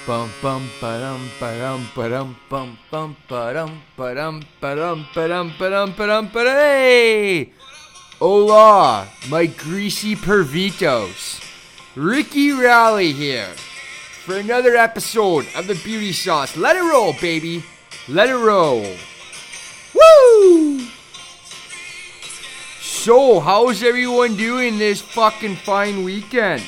Bum bum ba-dum ba-dum ba-dum bum bum ba-dum ba-dum ba-dum ba-dum ba-dum ba-dum ba-dum. Hey! Hola, my greasy pervitos. Ricky Rally here for another episode of the Beauty Sauce. Let it roll, baby. Let it roll. Woo! So, how's everyone doing this fucking fine weekend?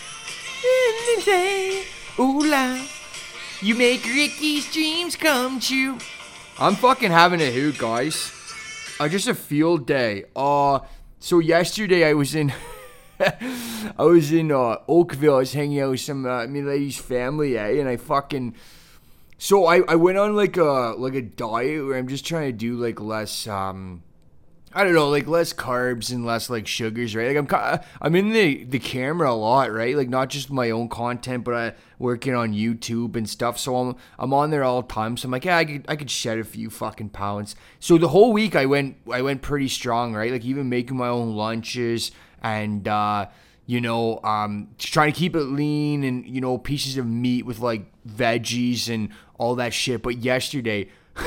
Ooh la, you make Ricky's dreams come true. I'm fucking having a hoot, guys. Just a field day. So yesterday I was in Oakville. I was hanging out with some my lady's family, and I fucking. So I went on like a diet where I'm just trying to do like less I don't know, like less carbs and less like sugars, right? Like I'm in the camera a lot, right? Like not just my own content, but I working on YouTube and stuff. So I'm on there all the time. So I'm like, yeah, I could shed a few fucking pounds. So the whole week I went pretty strong, right? Like even making my own lunches and trying to keep it lean and pieces of meat with like veggies and all that shit. But yesterday.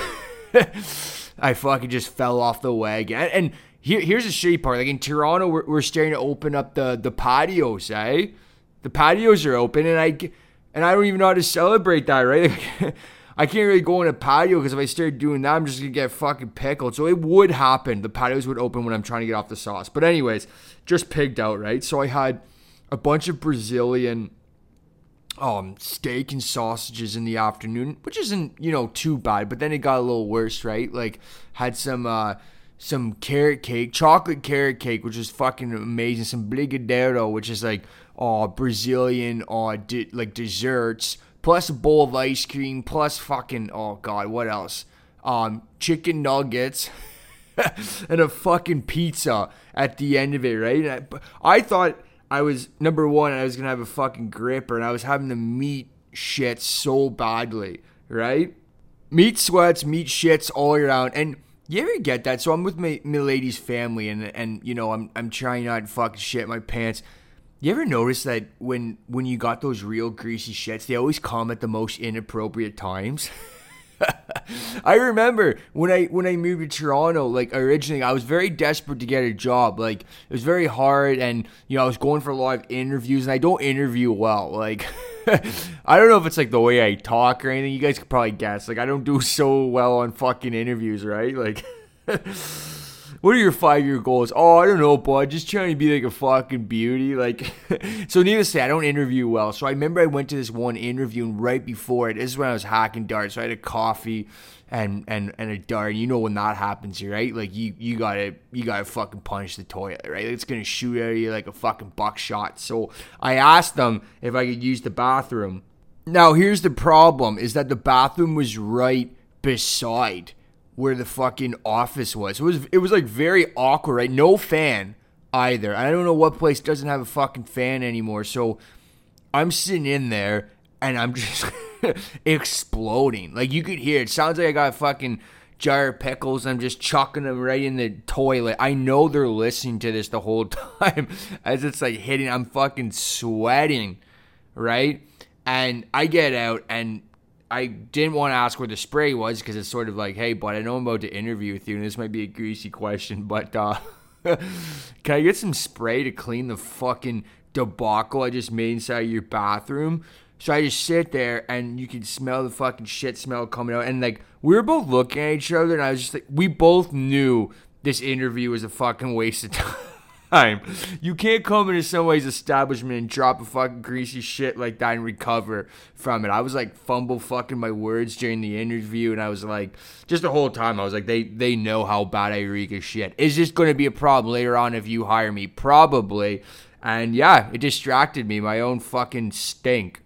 I fucking just fell off the wagon. And here's the shitty part. Like in Toronto, we're starting to open up the patios, eh? The patios are open, and I don't even know how to celebrate that, right? I can't really go in a patio because if I start doing that, I'm just going to get fucking pickled. So it would happen. The patios would open when I'm trying to get off the sauce. But anyways, just pigged out, right? So I had a bunch of Brazilian steak and sausages in the afternoon, which isn't, too bad, but then it got a little worse, right? Like, had some carrot cake, chocolate carrot cake, which is fucking amazing, some brigadeiro, which is like, Brazilian, desserts, plus a bowl of ice cream, plus fucking, oh god, what else? Chicken nuggets, and a fucking pizza at the end of it, right? And I thought, I was going to have a fucking gripper, and I was having the meat shit so badly, right? Meat sweats, meat shits all around. And you ever get that? So I'm with my lady's family, and I'm trying not to fucking shit my pants. You ever notice that when you got those real greasy shits, they always come at the most inappropriate times? I remember when I moved to Toronto, like originally I was very desperate to get a job. Like it was very hard, and I was going for a lot of interviews, and I don't interview well. Like I don't know if it's like the way I talk or anything. You guys could probably guess. Like I don't do so well on fucking interviews, right? Like what are your 5-year goals? Oh, I don't know, bud. Just trying to be like a fucking beauty. Like, so needless to say, I don't interview well. So I remember I went to this one interview, and right before it, this is when I was hacking darts. So I had a coffee and a dart. And you know when that happens, right? Like you gotta fucking punch the toilet, right? It's gonna shoot at you like a fucking buckshot. So I asked them if I could use the bathroom. Now here's the problem: is that the bathroom was right beside where the fucking office was. It was like very awkward, right? No fan either. I don't know what place doesn't have a fucking fan anymore. So I'm sitting in there and I'm just exploding. Like you could hear it. Sounds like I got a fucking jar of pickles. I'm just chucking them right in the toilet. I know they're listening to this the whole time as it's like hitting. I'm fucking sweating, right? And I get out, and I didn't want to ask where the spray was because it's sort of like, hey, bud, I know I'm about to interview with you, and this might be a greasy question, but can I get some spray to clean the fucking debacle I just made inside your bathroom? So I just sit there, and you can smell the fucking shit smell coming out, and like we were both looking at each other, and I was just like, we both knew this interview was a fucking waste of time. You can't come into somebody's establishment and drop a fucking greasy shit like that and recover from it. I was like fumble fucking my words during the interview, and I was like, just the whole time I was like, they know how bad I reek of shit. Is this going to be a problem later on if you hire me? Probably. And yeah, it distracted me, my own fucking stink.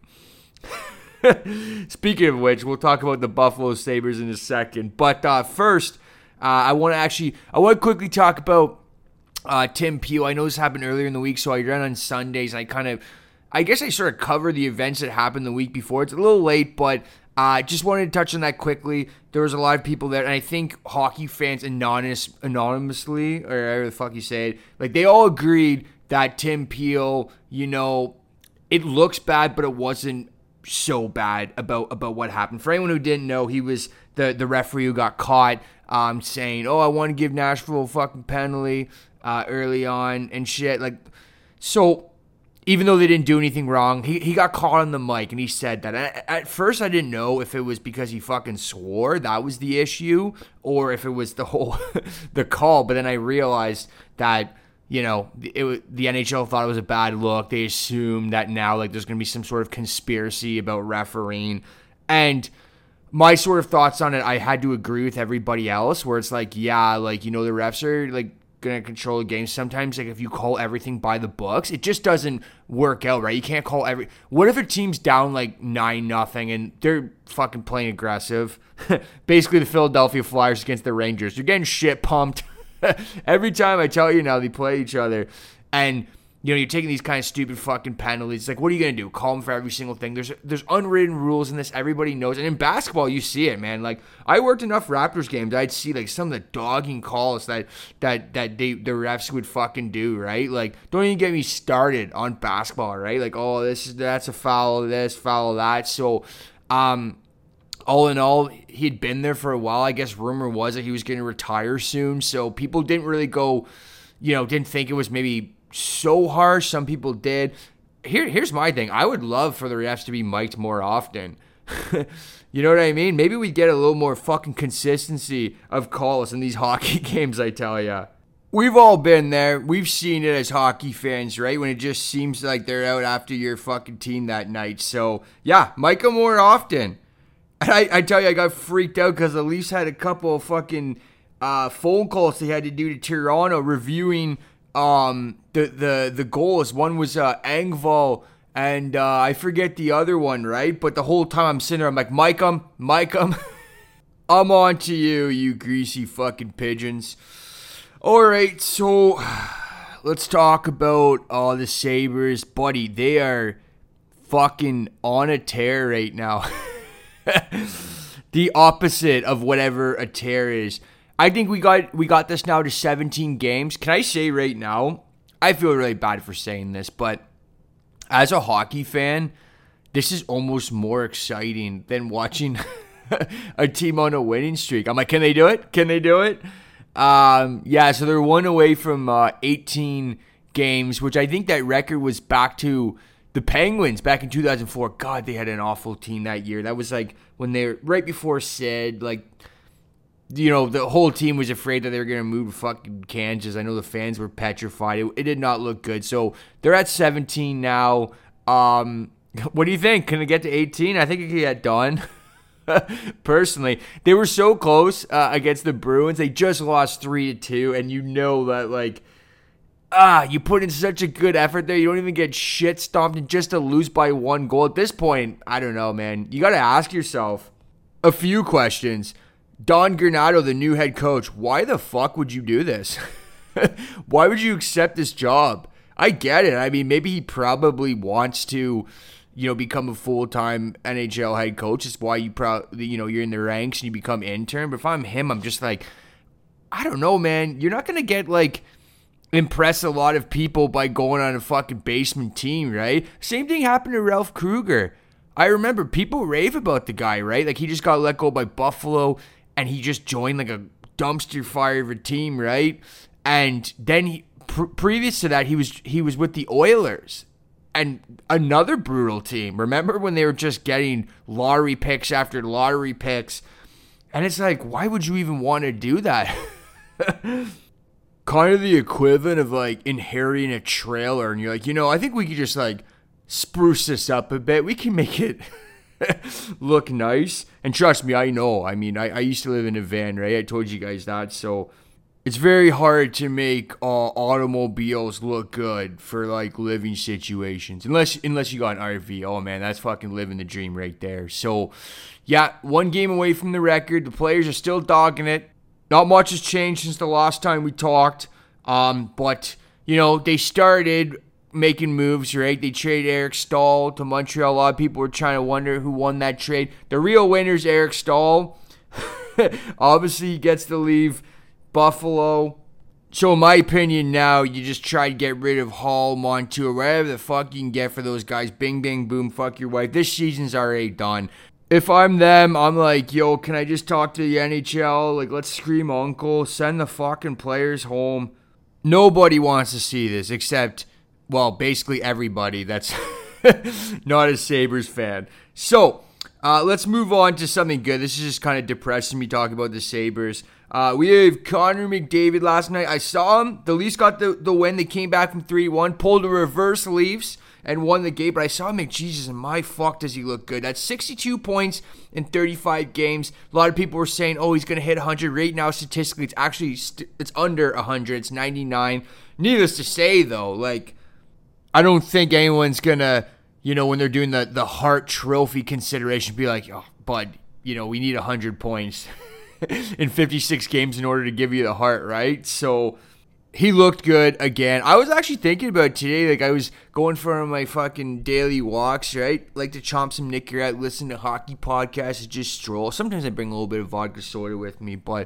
Speaking of which, we'll talk about the Buffalo Sabres in a second. But first, I want to quickly talk about Tim Peel. I know this happened earlier in the week, so I ran on Sundays. I guess I sort of covered the events that happened the week before. It's a little late, but just wanted to touch on that quickly. There was a lot of people there, and I think hockey fans anonymously, or however the fuck you say it, like they all agreed that Tim Peel, it looks bad, but it wasn't so bad about what happened. For anyone who didn't know, he was the referee who got caught saying, "Oh, I want to give Nashville a fucking penalty early on and shit." Like, so even though they didn't do anything wrong, he got caught on the mic and he said that. At first, I didn't know if it was because he fucking swore that was the issue or if it was the whole the call. But then I realized that, you know, the NHL thought it was a bad look. They assumed that now, like, there's going to be some sort of conspiracy about refereeing. And my sort of thoughts on it, I had to agree with everybody else, where it's like, yeah, like, you know, the refs are, like, going to control the game. Sometimes, like, if you call everything by the books, it just doesn't work out, right? You can't call What if a team's down, like, 9-0 and they're fucking playing aggressive? Basically, the Philadelphia Flyers against the Rangers. You're getting shit pumped. Every time I tell you now, they play each other. And, you know, you're taking these kind of stupid fucking penalties. It's like, what are you going to do? Call them for every single thing? There's unwritten rules in this. Everybody knows. And in basketball, you see it, man. Like, I worked enough Raptors games. I'd see, like, some of the dogging calls that the refs would fucking do, right? Like, don't even get me started on basketball, right? Like, oh, that's a foul, this, foul, that. So, all in all, he'd been there for a while. I guess rumor was that he was going to retire soon. So people didn't really go, you know, didn't think it was maybe so harsh. Some people did. Here's my thing. I would love for the refs to be mic'd more often. You know what I mean? Maybe we'd get a little more fucking consistency of calls in these hockey games, I tell ya. We've all been there. We've seen it as hockey fans, right? When it just seems like they're out after your fucking team that night. So, yeah, mic them more often. And I tell you, I got freaked out because the Leafs had a couple of fucking phone calls they had to do to Toronto reviewing the goals. One was Engvall, and I forget the other one, right? But the whole time I'm sitting there, I'm like, mic 'em. I'm on to you, you greasy fucking pigeons. All right, so let's talk about the Sabres. Buddy, they are fucking on a tear right now. The opposite of whatever a tear is. I think we got this now to 17 games. Can I say right now, I feel really bad for saying this, but as a hockey fan, this is almost more exciting than watching a team on a winning streak. I'm like, can they do it? Can they do it? Yeah, so they're one away from 18 games, which I think that record was back to the Penguins back in 2004. God, they had an awful team that year. That was like when they were right before Sid. Like, you know, the whole team was afraid that they were going to move to fucking Kansas. I know the fans were petrified. It did not look good. So they're at 17 now. What do you think? Can they get to 18? I think it could get done. Personally, they were so close against the Bruins. They just lost 3-2, and you know that, like, you put in such a good effort there. You don't even get shit stomped, and just to lose by 1 goal. At this point, I don't know, man. You got to ask yourself a few questions. Don Granato, the new head coach, why the fuck would you do this? Why would you accept this job? I get it. I mean, maybe he probably wants to, you know, become a full-time NHL head coach. It's why you're in the ranks and you become intern. But if I'm him, I'm just like, I don't know, man. You're not going to get, like, impress a lot of people by going on a fucking basement team, right? Same thing happened to Ralph Kruger. I remember people rave about the guy, right? Like, he just got let go by Buffalo, and he just joined, like, a dumpster fire of a team, right? And then previous to that, he was with the Oilers, and another brutal team. Remember when they were just getting lottery picks after lottery picks? And it's like, why would you even want to do that? Kind of the equivalent of, like, inheriting a trailer, and you're like, you know, I think we could just, like, spruce this up a bit. We can make it look nice. And trust me, I know. I mean, I used to live in a van, right? I told you guys that. So it's very hard to make automobiles look good for, like, living situations. Unless you got an RV. Oh, man, that's fucking living the dream right there. So, yeah, 1 game away from the record. The players are still dogging it. Not much has changed since the last time we talked. But, you know, they started making moves, right? They traded Eric Staal to Montreal. A lot of people were trying to wonder who won that trade. The real winner's Eric Staal. Obviously, he gets to leave Buffalo. So in my opinion now, you just try to get rid of Hall, Montour, whatever the fuck you can get for those guys. Bing, bang, boom, fuck your wife. This season's already done. If I'm them, I'm like, yo, can I just talk to the NHL? Like, let's scream uncle. Send the fucking players home. Nobody wants to see this except, well, basically everybody that's not a Sabres fan. So, let's move on to something good. This is just kind of depressing me talking about the Sabres. We have Connor McDavid last night. I saw him. The Leafs got the win. They came back from 3-1, pulled a reverse Leafs, and won the game. But I saw McJesus, and my fuck does he look good. That's 62 points in 35 games. A lot of people were saying, oh, he's going to hit 100. Right now, statistically, it's actually it's under 100. It's 99. Needless to say, though, like, I don't think anyone's going to, when they're doing the Hart Trophy consideration, be like, oh, bud, we need 100 points in 56 games in order to give you the Hart, right? So he looked good again. I was actually thinking about it today. Like, I was going for my fucking daily walks, right? Like to chomp some knicker out, listen to hockey podcasts, and just stroll. Sometimes I bring a little bit of vodka soda with me, but,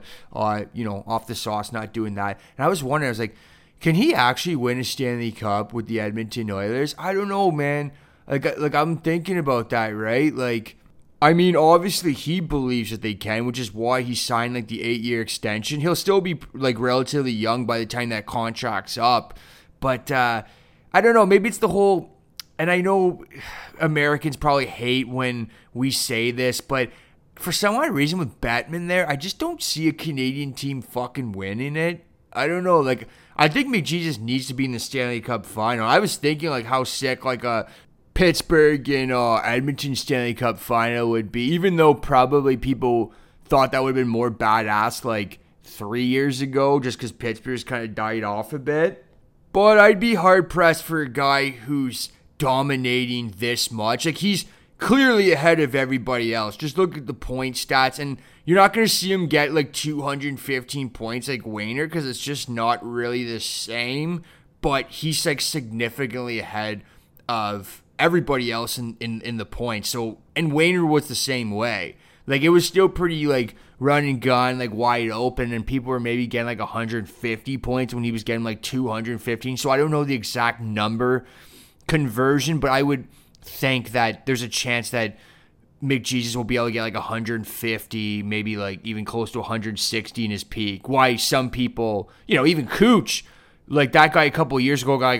off the sauce, not doing that. And I was wondering, I was like, can he actually win a Stanley Cup with the Edmonton Oilers? I don't know, man. Like I'm thinking about that, right? Like, I mean, obviously he believes that they can, which is why he signed like the 8-year extension. He'll still be like relatively young by the time that contract's up. But I don't know, maybe it's the whole, and I know Americans probably hate when we say this, but for some odd reason with Bettman there, I just don't see a Canadian team fucking winning it. I don't know, like, I think McJesus needs to be in the Stanley Cup final. I was thinking like how sick like a Pittsburgh and Edmonton Stanley Cup final would be, even though probably people thought that would have been more badass like 3 years ago just because Pittsburgh's kind of died off a bit. But I'd be hard-pressed for a guy who's dominating this much. Like, he's clearly ahead of everybody else. Just look at the point stats, and you're not going to see him get like 215 points like Wayner because it's just not really the same. But he's like significantly ahead of everybody else in the points. So, and Wayner was the same way. Like, it was still pretty like run and gun, like wide open, and people were maybe getting like 150 points when he was getting like 215. So I don't know the exact number conversion, but I would think that there's a chance that McJesus will be able to get like 150, maybe like even close to 160 in his peak. Why some people, even Cooch, like that guy a couple of years ago got like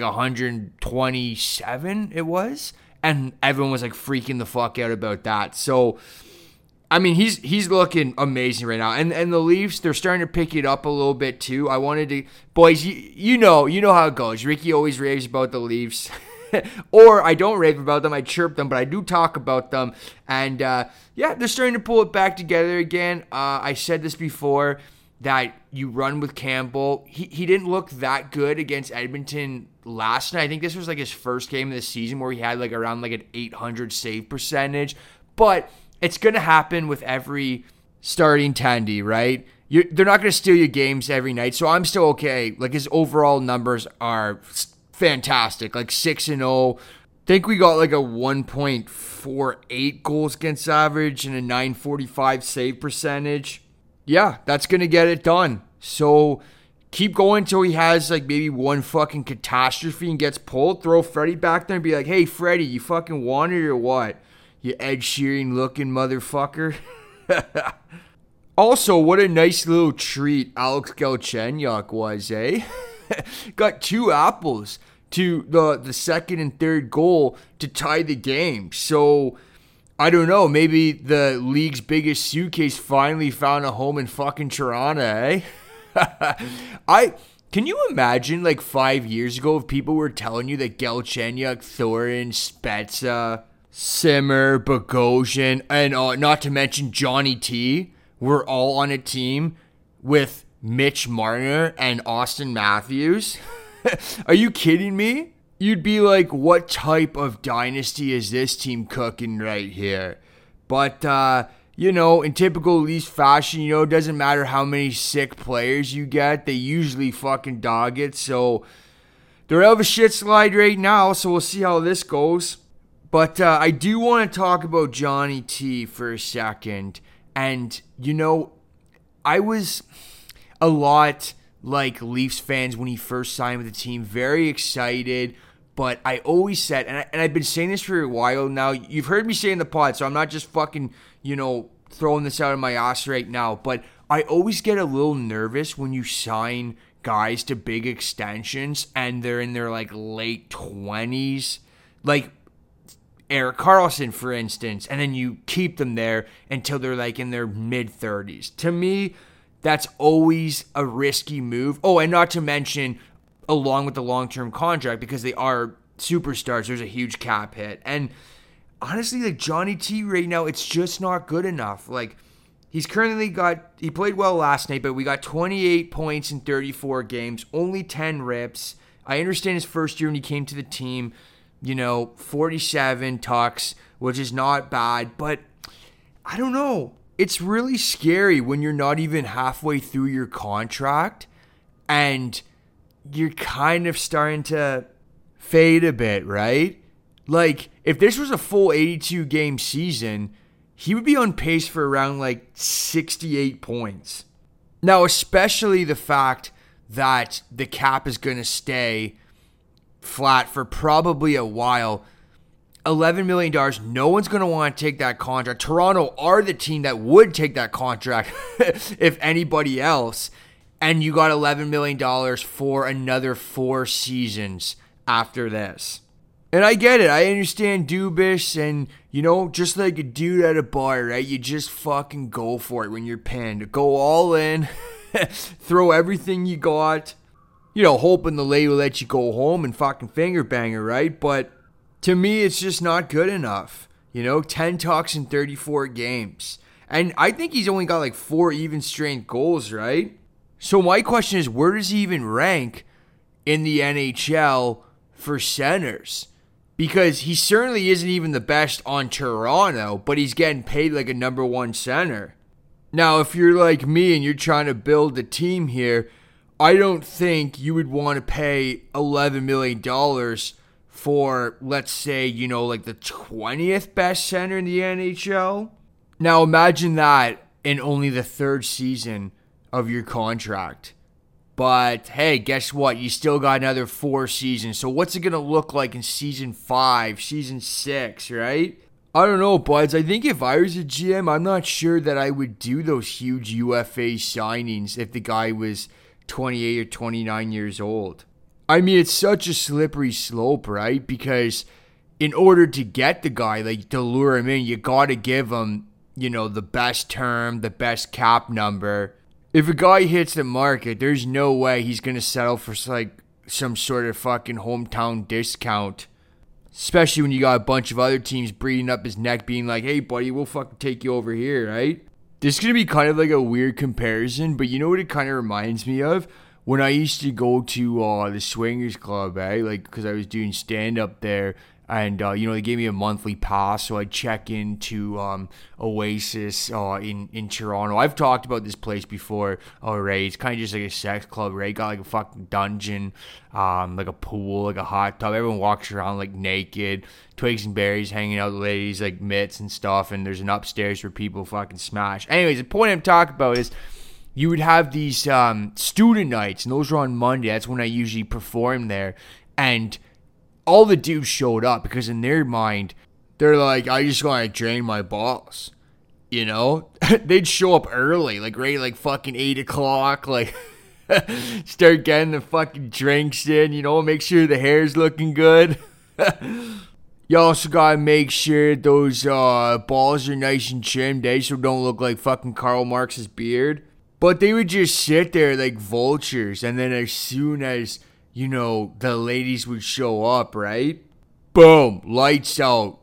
127, it was, and everyone was like freaking the fuck out about that. So, I mean, he's looking amazing right now, and the Leafs, they're starting to pick it up a little bit too. I wanted to, boys, you know how it goes. Ricky always raves about the Leafs, or I don't rave about them. I chirp them, but I do talk about them, and they're starting to pull it back together again. I said this before, that you run with Campbell. He didn't look that good against Edmonton last night. I think this was like his first game of the season where he had like around like an 800 save percentage. But it's going to happen with every starting Tandy, right? They're not going to steal your games every night. So I'm still okay. Like, his overall numbers are fantastic. Like 6-0. Think we got like a 1.48 goals against average and a 945 save percentage. Yeah, that's going to get it done. So keep going until he has like maybe one fucking catastrophe and gets pulled. Throw Freddie back there and be like, hey, Freddie, you fucking want it or what? You Ed Sheeran looking motherfucker. Also, what a nice little treat Alex Galchenyuk was, eh? Got 2 apples to the second and third goal to tie the game. So, I don't know, maybe the league's biggest suitcase finally found a home in fucking Toronto, eh? Can you imagine, like, 5 years ago if people were telling you that Galchenyuk, Thorin, Spezza, Simmer, Bogosian, and not to mention Johnny T were all on a team with Mitch Marner and Austin Matthews? Are you kidding me? You'd be like, what type of dynasty is this team cooking right here? But, in typical Leafs fashion, it doesn't matter how many sick players you get. They usually fucking dog it. So, they're out of a shit slide right now, so we'll see how this goes. But I do want to talk about Johnny T for a second. And, I was a lot like Leafs fans when he first signed with the team. Very excited. But I always said, and I've been saying this for a while now. You've heard me say in the pod, so I'm not just fucking, throwing this out of my ass right now. But I always get a little nervous when you sign guys to big extensions and they're in their like late 20s. Like Erik Karlsson, for instance, and then you keep them there until they're like in their mid 30s. To me, that's always a risky move. Oh, and not to mention, along with the long-term contract, because they are superstars, there's a huge cap hit. And honestly, like Johnny T right now, it's just not good enough. Like, he played well last night, but we got 28 points in 34 games, only 10 rips. I understand his first year when he came to the team, 47 tucks, which is not bad, but I don't know. It's really scary when you're not even halfway through your contract and you're kind of starting to fade a bit, right? Like, if this was a full 82-game season, he would be on pace for around, 68 points. Now, especially the fact that the cap is going to stay flat for probably a while. $11 million, no one's going to want to take that contract. Toronto are the team that would take that contract if anybody else. And you got $11 million for another 4 seasons after this. And I get it. I understand Dubas and, just like a dude at a bar, right? You just fucking go for it when you're pinned. Go all in. Throw everything you got. Hoping the lady will let you go home and fucking finger bang her, right? But to me, it's just not good enough. 10 tucks in 34 games. And I think he's only got 4 even strength goals, right? So my question is, where does he even rank in the NHL for centers? Because he certainly isn't even the best on Toronto, but he's getting paid like a number 1 center. Now, if you're like me and you're trying to build a team here, I don't think you would want to pay $11 million for, let's say, the 20th best center in the NHL. Now, imagine that in only the 3rd season of your contract. But hey, guess what? You still got another 4 seasons. So what's it going to look like in season 5, season 6, right? I don't know, buds. I think if I was a GM, I'm not sure that I would do those huge UFA signings if the guy was 28 or 29 years old. I mean, it's such a slippery slope, right? Because in order to get the guy, to lure him in, you got to give him, the best term, the best cap number. If a guy hits the market, there's no way he's going to settle for some sort of fucking hometown discount. Especially when you got a bunch of other teams breathing up his neck being like, hey buddy, we'll fucking take you over here, right? This is going to be kind of like a weird comparison, but you know what it kind of reminds me of? When I used to go to the Swingers Club, because I was doing stand-up there. And, they gave me a monthly pass, so I'd check into Oasis in Toronto. I've talked about this place before already. It's kind of just like a sex club, right? Got a fucking dungeon, like a pool, like a hot tub. Everyone walks around naked. Twigs and berries hanging out with ladies, mitts and stuff. And there's an upstairs where people fucking smash. Anyways, the point I'm talking about is you would have these student nights, and those were on Monday. That's when I usually perform there. And all the dudes showed up because in their mind, they're like, I just want to drain my balls. They'd show up early, ready, fucking 8 o'clock, start getting the fucking drinks in, make sure the hair's looking good. You also gotta make sure those balls are nice and trimmed, so don't look like fucking Karl Marx's beard. But they would just sit there like vultures, and then as soon as the ladies would show up, right? Boom, lights out.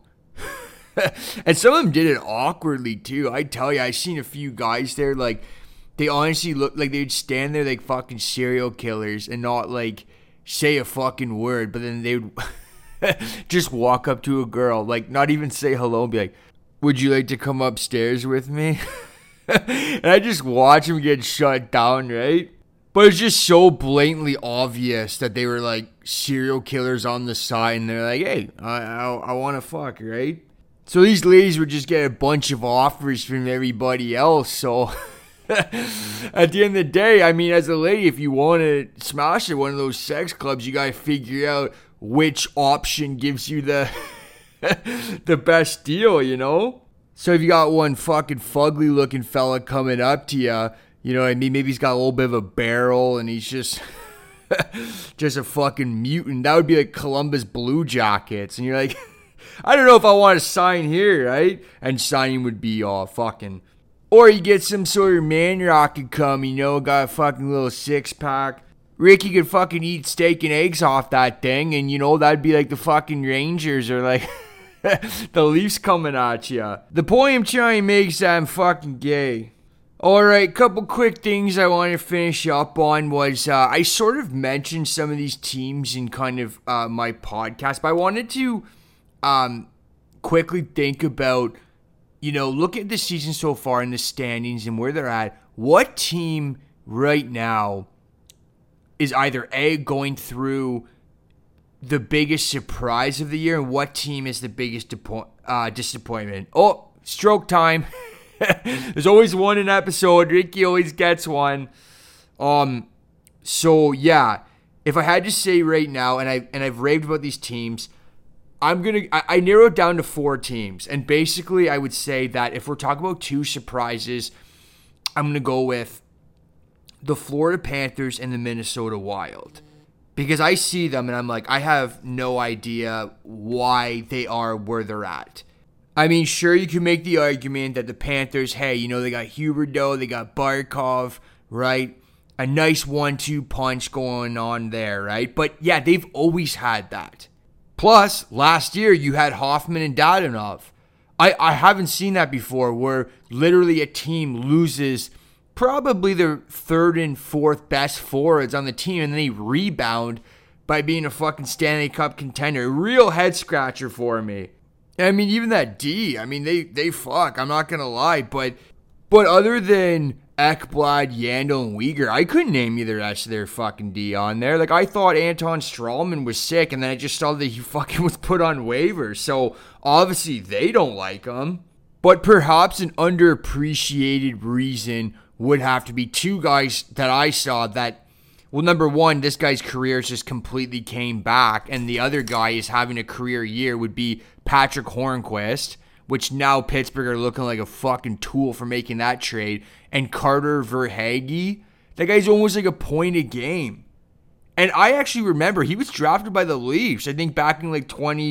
And some of them did it awkwardly, too. I tell you, I seen a few guys there, they honestly looked like they'd stand there like fucking serial killers and not, say a fucking word. But then they would just walk up to a girl, not even say hello and be like, would you like to come upstairs with me? And I just watch them get shut down, right? But it's just so blatantly obvious that they were serial killers on the side, and they're like, hey, I want to fuck, right? So these ladies would just get a bunch of offers from everybody else, so At the end of the day, I mean, as a lady, if you want to smash at one of those sex clubs, you got to figure out which option gives you the the best deal, you know? So if you got one fucking fugly looking fella coming up to you, you know what I mean? Maybe he's got a little bit of a barrel and he's just just a fucking mutant. That would be like Columbus Blue Jackets. And you're like, I don't know if I want to sign here, right? And signing would be all fucking... Or you get some sort of man rock could come, you know, got a fucking little six-pack. Ricky could fucking eat steak and eggs off that thing, and, you know, that'd be like the fucking Rangers or like the Leafs coming at you. The point I'm trying to make is that I'm fucking gay. Alright, couple quick things I want to finish up on was, I sort of mentioned some of these teams in kind of my podcast, but I wanted to quickly think about, you know, look at the season so far in the standings and where they're at. What team right now is either A, going through the biggest surprise of the year, and what team is the biggest disappointment? Oh, stroke time. There's always one in episode. Ricky always gets one. So yeah, if I had to say right now, and I've raved about these teams, I narrowed down to 4 teams, and basically I would say that if we're talking about 2 surprises, I'm gonna go with the Florida Panthers and the Minnesota Wild, because I see them and I'm like, I have no idea why they are where they're at. I mean, sure, you can make the argument that the Panthers, hey, you know, they got Huberdeau, they got Barkov, right? A nice 1-2 punch going on there, right? But yeah, they've always had that. Plus, last year, you had Hoffman and Dadonov. I haven't seen that before, where literally a team loses probably their 3rd and 4th best forwards on the team, and then they rebound by being a fucking Stanley Cup contender. Real head scratcher for me. And I mean, even that D, I mean, they fuck, I'm not going to lie, but other than Ekblad, Yandel, and Uyghur, I couldn't name you the rest of their fucking D on there. Like, I thought Anton Strawman was sick, and then I just saw that he fucking was put on waivers. So, obviously, they don't like him. But perhaps an underappreciated reason would have to be 2 guys that I saw that, well, number one, this guy's career just completely came back, and the other guy is having a career year, would be Patrick Hornquist, which now Pittsburgh are looking like a fucking tool for making that trade. And Carter Verhaeghe, that guy's almost like a point a game. And I actually remember he was drafted by the Leafs, I think back in like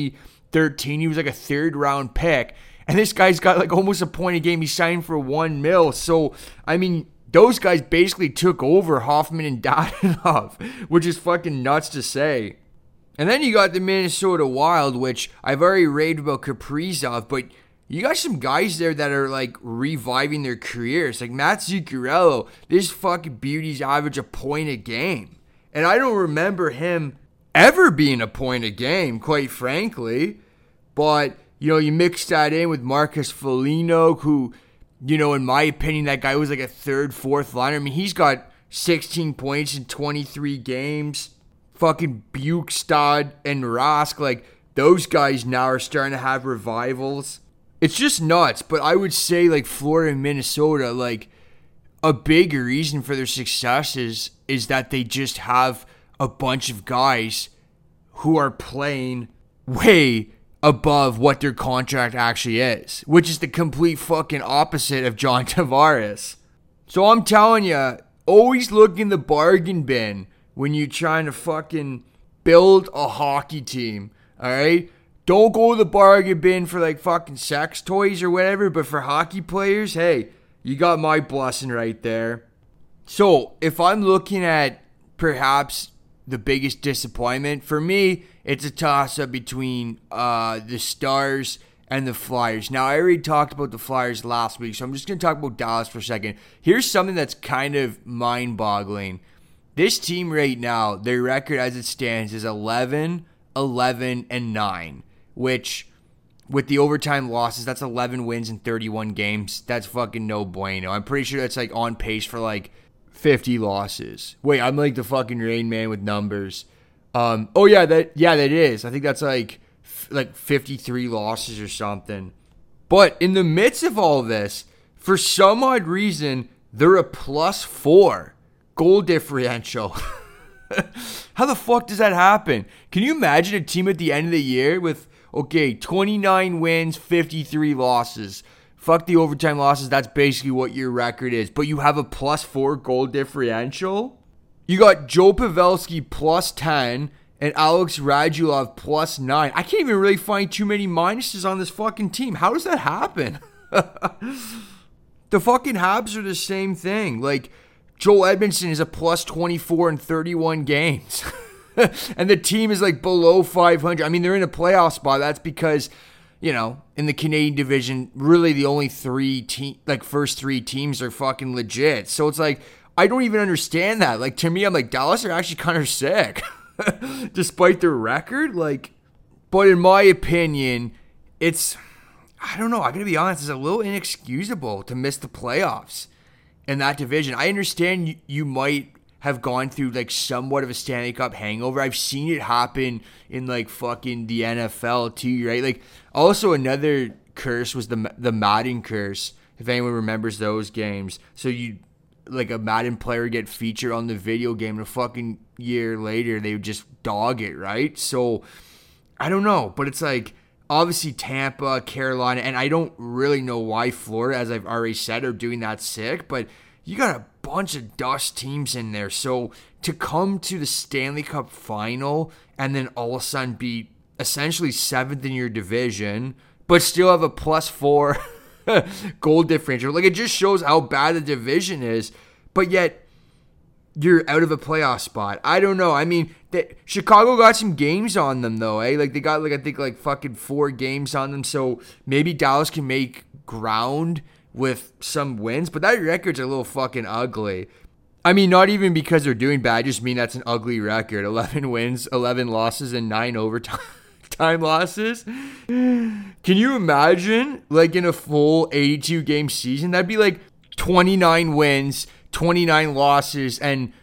2013. He was like a 3rd round pick. And this guy's got like almost a point a game. He signed for $1 million. So, I mean, those guys basically took over Hoffman and Dadonov, which is fucking nuts to say. And then you got the Minnesota Wild, which I've already raved about Kaprizov, but you got some guys there that are like reviving their careers. Like Matt Zuccarello, this fucking beauty's average a point a game. And I don't remember him ever being a point a game, quite frankly. But, you know, you mix that in with Marcus Foligno, who, you know, in my opinion, that guy was like a 3rd, 4th liner. I mean, he's got 16 points in 23 games. Fucking Bukestad and Rask, like, those guys now are starting to have revivals. It's just nuts, but I would say, like, Florida and Minnesota, like, a big reason for their success is that they just have a bunch of guys who are playing way above what their contract actually is, which is the complete fucking opposite of John Tavares. So I'm telling you, always look in the bargain bin when you're trying to fucking build a hockey team, alright? Don't go to the bargain bin for like fucking sex toys or whatever, but for hockey players, hey, you got my blessing right there. So, if I'm looking at perhaps the biggest disappointment, for me, it's a toss-up between the Stars and the Flyers. Now, I already talked about the Flyers last week, so I'm just going to talk about Dallas for a second. Here's something that's kind of mind-boggling. This team right now, their record as it stands is 11, 11, and 9, which, with the overtime losses, that's 11 wins in 31 games. That's fucking no bueno. I'm pretty sure that's like on pace for like 50 losses. Wait, I'm like the fucking Rain Man with numbers. That is. I think that's like 53 losses or something. But in the midst of all of this, for some odd reason, they're a +4 goal differential. How the fuck does that happen? Can you imagine a team at the end of the year with, 29 wins, 53 losses? Fuck the overtime losses. That's basically what your record is. But you have a +4 goal differential? You got Joe Pavelski +10 and Alex Radulov +9. I can't even really find too many minuses on this fucking team. How does that happen? The fucking Habs are the same thing. Like, Joel Edmondson is a +24 in 31 games. And the team is like below 500. I mean, they're in a playoff spot. That's because, in the Canadian division, really the only first three teams are fucking legit. So it's like, I don't even understand that. Like, to me, I'm like, Dallas are actually kind of sick. Despite their record. But in my opinion, I don't know, I gotta be honest, it's a little inexcusable to miss the playoffs in that division. I understand you might have gone through somewhat of a Stanley Cup hangover. I've seen it happen in fucking the NFL too, right? Also another curse was the Madden curse, if anyone remembers those games. So you a Madden player get featured on the video game, and a fucking year later they would just dog it, right? So I don't know, but it's obviously Tampa, Carolina, and I don't really know why Florida, as I've already said, are doing that sick, but you got a bunch of dust teams in there. So to come to the Stanley Cup final and then all of a sudden be essentially 7th in your division, but still have a +4 goal differential, it just shows how bad the division is, but yet you're out of a playoff spot. I don't know. I mean, Chicago got some games on them, though, eh? They got, I think, fucking 4 games on them, so maybe Dallas can make ground with some wins, but that record's a little fucking ugly. I mean, not even because they're doing bad, I just mean that's an ugly record. 11 wins, 11 losses, and 9 overtime losses. Can you imagine, in a full 82-game season? That'd be 29 wins, 29 losses, and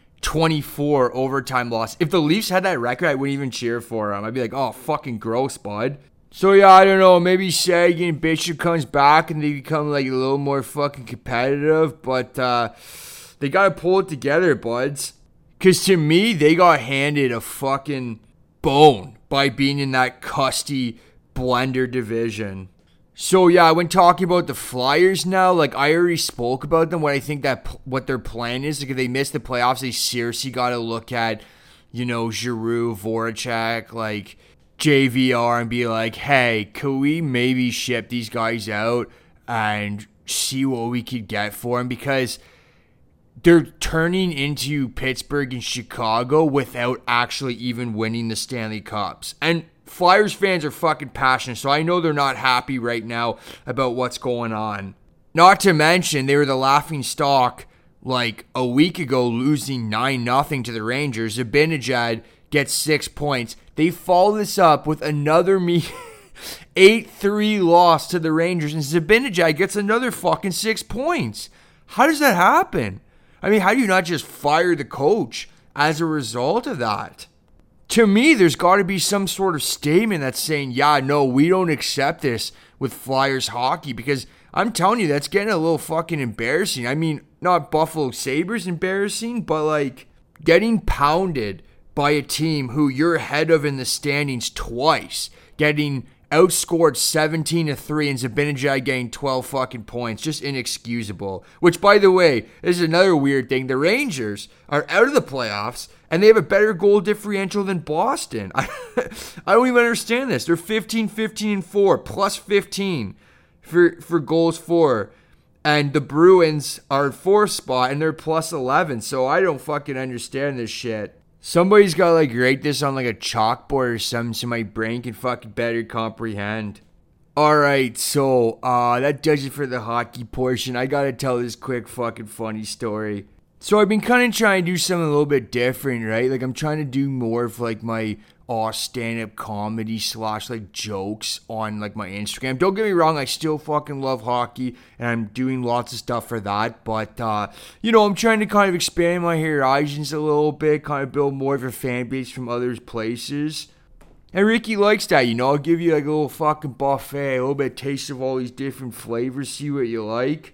24 overtime losses. If the Leafs had that record, I wouldn't even cheer for them. I'd be like, oh, fucking gross, bud. So, yeah, I don't know. Maybe Shaggy and Bishop comes back and they become, a little more fucking competitive. But they got to pull it together, buds. Because to me, they got handed a fucking bone by being in that custy blender division. So, yeah, when talking about the Flyers now, I already spoke about them, what their plan is. If they miss the playoffs, they seriously got to look at, Giroux, Voracek, JVR, and be like, hey, could we maybe ship these guys out and see what we could get for them? Because they're turning into Pittsburgh and Chicago without actually even winning the Stanley Cups. And Flyers fans are fucking passionate, so I know they're not happy right now about what's going on. Not to mention, they were the laughing stock a week ago, losing 9-0 to the Rangers. Zibanejad gets 6 points. They follow this up with another 8-3 loss to the Rangers, and Zibanejad gets another fucking 6 points. How does that happen? I mean, how do you not just fire the coach as a result of that? To me, there's got to be some sort of statement that's saying, yeah, no, we don't accept this with Flyers hockey, because I'm telling you, that's getting a little fucking embarrassing. I mean, not Buffalo Sabres embarrassing, but getting pounded by a team who you're ahead of in the standings twice, getting outscored 17-3 and Zibanejad getting 12 fucking points. Just inexcusable. Which, by the way, is another weird thing. The Rangers are out of the playoffs and they have a better goal differential than Boston. I don't even understand this. They're 15-15-4, plus 15 for goals for. And the Bruins are 4th spot and they're plus 11. So I don't fucking understand this shit. Somebody's got to write this on a chalkboard or something so my brain can fucking better comprehend. Alright, so that does it for the hockey portion. I gotta tell this quick fucking funny story. So I've been kind of trying to do something a little bit different, right? I'm trying to do more of my stand-up comedy / jokes on my Instagram. Don't get me wrong, I still fucking love hockey and I'm doing lots of stuff for that, but I'm trying to kind of expand my horizons a little bit, kind of build more of a fan base from other places. And Ricky likes that, I'll give you a little fucking buffet, a little bit of taste of all these different flavors, see what you like.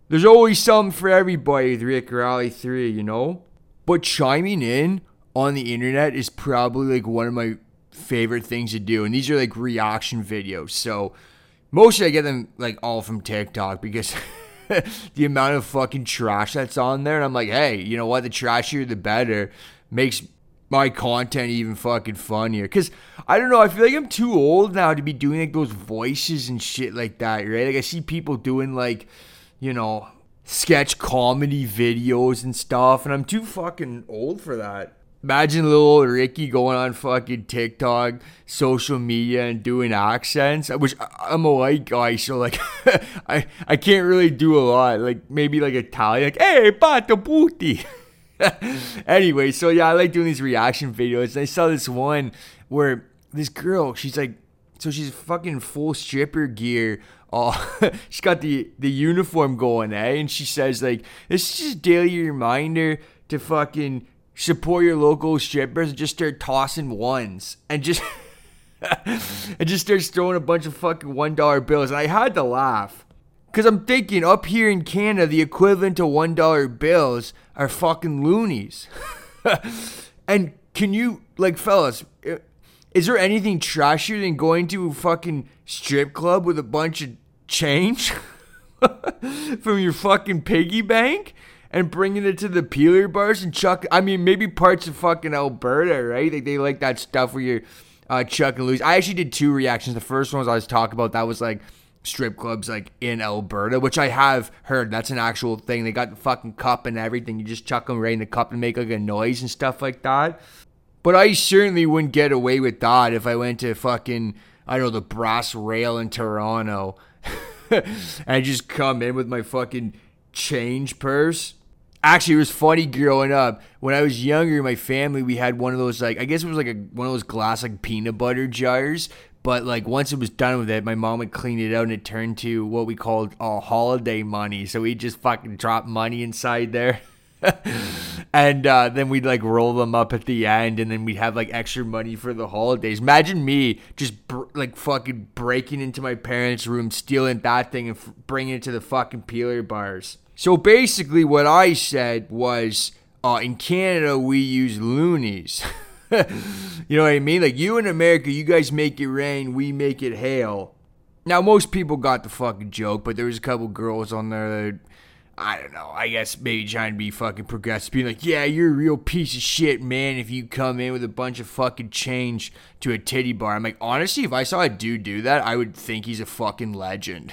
There's always something for everybody with Rick Raleigh 3, you know? But chiming in on the internet is probably like one of my favorite things to do. And these are like reaction videos. So mostly I get them like all from TikTok because the amount of fucking trash that's on there. And I'm like, hey, you know what? The trashier, the better. Makes my content even fucking funnier. Because, I don't know, I feel like I'm too old now to be doing like those voices and shit like that, right? Like I see people doing like, you know, sketch comedy videos and stuff. And I'm too fucking old for that. Imagine little old Ricky going on fucking TikTok, social media, and doing accents. Which I'm a white guy, so like I can't really do a lot. Like maybe like Italian, like hey, pato putti. Anyway, so yeah, I like doing these reaction videos. And I saw this one where this girl, she's fucking full stripper gear. She's got the uniform going, and she says like, this is just a daily reminder to fucking support your local strippers and just start tossing ones and just and just starts throwing a bunch of fucking $1 bills. And I had to laugh because I'm thinking up here in Canada, the equivalent to $1 bills are fucking loonies. And can you, like, fellas, is there anything trashier than going to a fucking strip club with a bunch of change from your fucking piggy bank? And bringing it to the peeler bars and chuck. I mean, maybe parts of fucking Alberta, right? They like that stuff where you're chucking loose. I actually did 2 reactions. The first one was I was talking about that was like strip clubs like in Alberta, which I have heard that's an actual thing. They got the fucking cup and everything. You just chuck them right in the cup and make like a noise and stuff like that. But I certainly wouldn't get away with that if I went to fucking, I don't know, the Brass Rail in Toronto and I just come in with my fucking change purse. Actually, it was funny growing up. When I was younger, my family, we had one of those, like, I guess it was like one of those glass, like, peanut butter jars. But, like, once it was done with it, my mom would clean it out and it turned to what we called holiday money. So we'd just fucking drop money inside there. And then we'd, like, roll them up at the end. And then we'd have, like, extra money for the holidays. Imagine me just, fucking breaking into my parents' room, stealing that thing and bringing it to the fucking peeler bars. So basically what I said was, in Canada, we use loonies. You know what I mean? Like, you in America, you guys make it rain, we make it hail. Now, most people got the fucking joke, but there was a couple girls on there that, I don't know, I guess maybe trying to be fucking progressive, being like, yeah, you're a real piece of shit, man, if you come in with a bunch of fucking change to a titty bar. I'm like, honestly, if I saw a dude do that, I would think he's a fucking legend.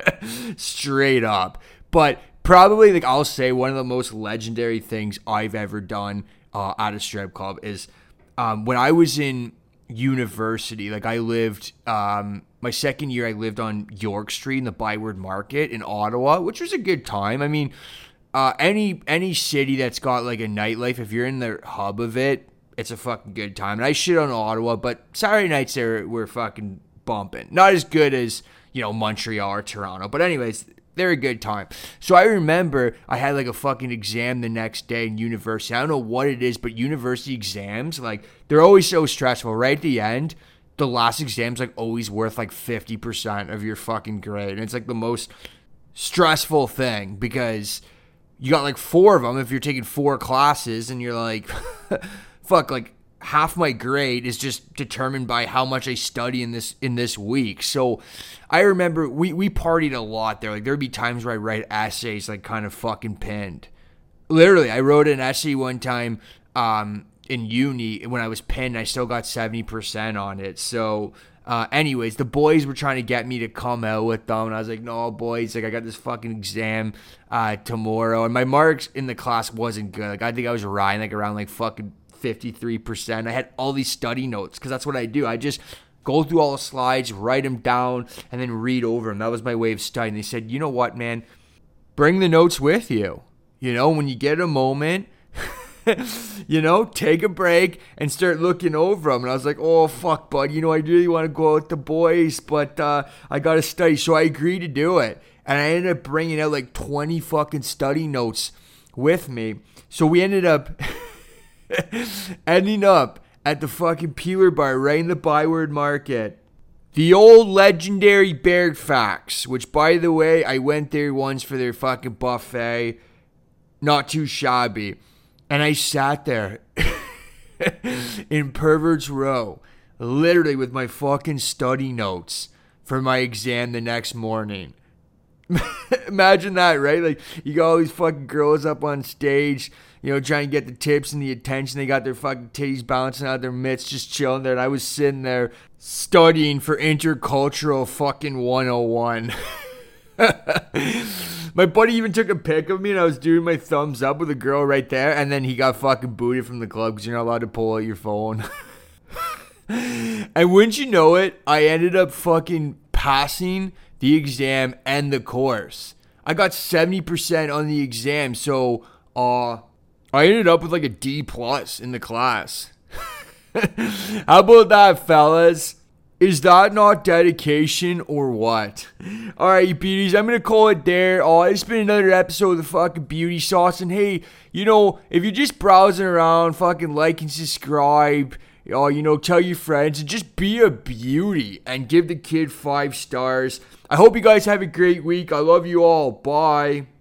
Straight up. But probably, like, I'll say one of the most legendary things I've ever done at a strip club is when I was in university. Like, I lived, my second year, I lived on York Street in the Byward Market in Ottawa, which was a good time. I mean, any city that's got, like, a nightlife, if you're in the hub of it, it's a fucking good time. And I shit on Ottawa, but Saturday nights there were fucking bumping. Not as good as, you know, Montreal or Toronto. But anyways, they're a good time. So I remember I had like a fucking exam the next day in university. I don't know what it is, but university exams, like, they're always so stressful. Right at the end, the last exam's like always worth like 50% of your fucking grade. And it's like the most stressful thing because you got like 4 of them if you're taking 4 classes and you're like, fuck, like, half my grade is just determined by how much I study in this week. So I remember we partied a lot there. Like, there'd be times where I write essays like kind of fucking pinned. Literally, I wrote an essay one time in uni when I was pinned. I still got 70% on it. So anyways, the boys were trying to get me to come out with them, and I was like, no, boys, like, I got this fucking exam tomorrow, and my marks in the class wasn't good. Like, I think I was riding like around like fucking 53%. I had all these study notes because that's what I do. I just go through all the slides, write them down, and then read over them. That was my way of studying. They said, you know what, man? Bring the notes with you. You know, when you get a moment, you know, take a break and start looking over them. And I was like, oh, fuck, bud. You know, I really want to go out with the boys, but I got to study. So I agreed to do it. And I ended up bringing out like 20 fucking study notes with me. So we ended up ending up at the fucking peeler bar right in the Byward Market. The old legendary Bear Facts, which, by the way, I went there once for their fucking buffet. Not too shabby. And I sat there in Pervert's Row, literally with my fucking study notes for my exam the next morning. Imagine that, right? Like, you got all these fucking girls up on stage, you know, trying to get the tips and the attention. They got their fucking titties bouncing out of their mitts, just chilling there. And I was sitting there studying for intercultural fucking 101. My buddy even took a pic of me, and I was doing my thumbs up with a girl right there. And then he got fucking booted from the club because you're not allowed to pull out your phone. And wouldn't you know it, I ended up fucking passing the exam and the course. I got 70% on the exam, so I ended up with like a D plus in the class. How about that, fellas? Is that not dedication or what? Alright, you beauties, I'm gonna call it there. It's been another episode of the fucking Beauty Sauce. And hey, you know, if you're just browsing around, fucking like and subscribe, you know, tell your friends, and just be a beauty and give the kid 5 stars. I hope you guys have a great week. I love you all. Bye.